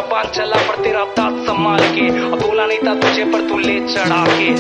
जबान चला पर तेरा दांत संभाल के, अब बोला नहीं था तुझे पर तू ले चढ़ा के।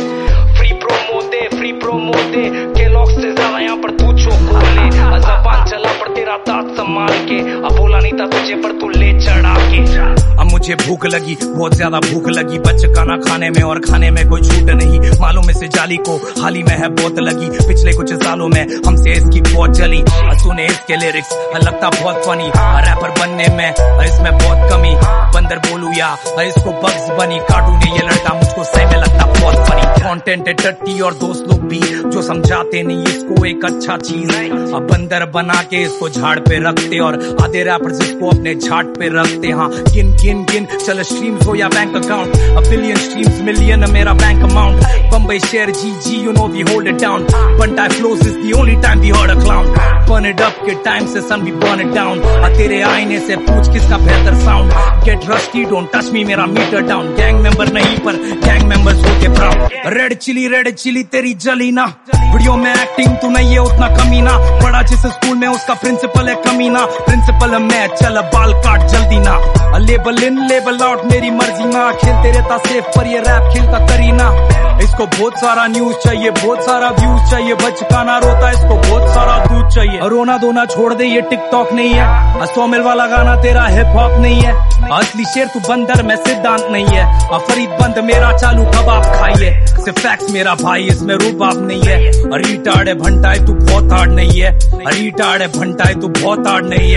फ्री प्रोमो दे केलॉग्स से ज्यादा यहाँ पर तू चोक खोले। जबान चला पर तेरा दांत संभाल के, अब बोला नहीं था तुझे पर तू ले चढ़ा के। अब मुझे भूख लगी, बहुत ज्यादा भूख लगी, बच खाना खाने में और खाने में कोई छूट नहीं। मालूम में से जाली को हाल ही में है बहुत लगी, पिछले कुछ सालों में हमसे इसकी बहुत चली। सुने इसके लिरिक्स लगता बहुत फनी, रैपर बनने में इसमें बहुत कमी। बंदर बोलू या इसको बग्स बनी, कार्टून ये लड़का मुझको सही में लगता बहुत फनी। कंटेंट है टट्टी और दोस्त लोग भी जो समझाते नहीं इसको एक अच्छा चीज। अब बंदर बना के इसको झाड़ पे रखते और आधे रैपर्स इसको अपने झाड़ पे रखते। हाँ गिन गिन गिन चल स्ट्रीम्स हो या bank account, a billion streams million मेरा बैंक अमाउंट। बम्बई शेयर जी you know we hold it down, बंटा flows is the only time we heard a clown. Burn it up के टाइम से son we burn it down, तेरे आईने से पूछ किसका बेहतर sound. Get rusty don't touch me मेरा मीटर डाउन, गैंग मेंबर नहीं पर गैंग मेंबर्स होके प्राउड। रेड चिली तेरी जली ना, वीडियो में एक्टिंग तू नहीं है उतना कमीना। बड़ा जिस स्कूल में उसका प्रिंसिपल है कमीना, प्रिंसिपल है मैं चल बाल काट जल्दी ना। लेबल इन लेबल आउट मेरी मर्जी ना, खेलते रहता सेफ पर ये रैप खेलता करीना। इसको बहुत सारा न्यूज चाहिए, बहुत सारा व्यूज चाहिए, बचकाना रोता इसको बहुत सारा दूध चाहिए। रोना धोना छोड़ दे ये टिकटॉक नहीं है, 100 मिल वाला गाना तेरा हिप हॉप नहीं है। असली शेर तू बंदर में सिद्धांत नहीं है, फरीद बंद मेरा चालू कबाब खाइए। सिर्फ फैक्स मेरा भाई इसमें रूबाब नहीं है। रिटार्ड है भंटाए तू बहुत हार्ड नहीं है, रिटार्ड है भंटाए तू बहुत हार्ड नहीं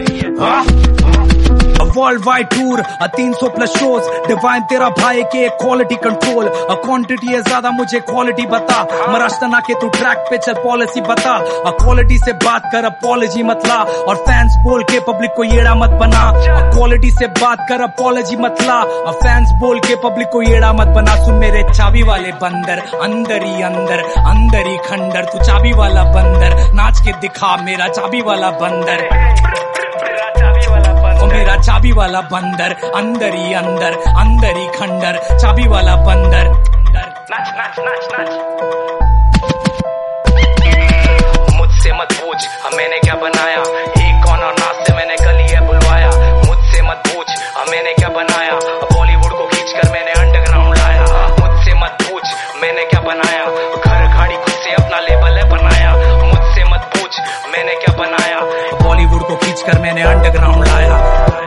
है। World wide tour 300 plus shows, Divine तेरा भाई के क्वालिटी कंट्रोल। क्वांटिटी है ज्यादा मुझे क्वालिटी बता, मरास्तना के तू ट्रैक पे चल पॉलिसी बता। क्वालिटी से बात कर अपॉलॉजी मत ला, और फैंस बोल के पब्लिक को येड़ा मत बना। क्वालिटी से बात कर अपॉलॉजी मत ला, फैंस बोल के पब्लिक को येड़ा मत बना। सुन मेरे चाबी वाले बंदर अंदर ही खंडर, तू चाबी वाला बंदर नाच के दिखा मेरा चाबी वाला बंदर। मेरा चाबी वाला बंदर अंदर ही खंडर, चाबी वाला बंदर। नाच नाच नाच नाच। मुझसे मत पूछ मैंने क्या बनाया, एक कौन और नाच से मैंने गली है बुलवाया। मुझसे मत पूछ मैंने क्या बनाया, बॉलीवुड को खींचकर मैंने अंडरग्राउंड लाया। मुझसे मत पूछ मैंने क्या बनाया, घर गाड़ी खुद से अपना लेबल है बनाया। मुझसे मत पूछ मैंने क्या बनाया, बॉलीवुड को खींचकर मैंने अंडरग्राउंड लाया।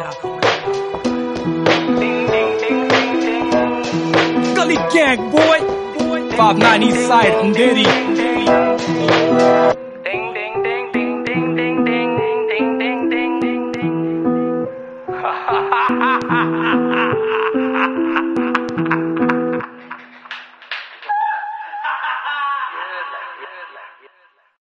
Gully gang boy, 59 East Side, Andheri. Ding ding ding ding ding ding ding ding ding ding ding ding. Ha ha ha ha ha ha ha ha.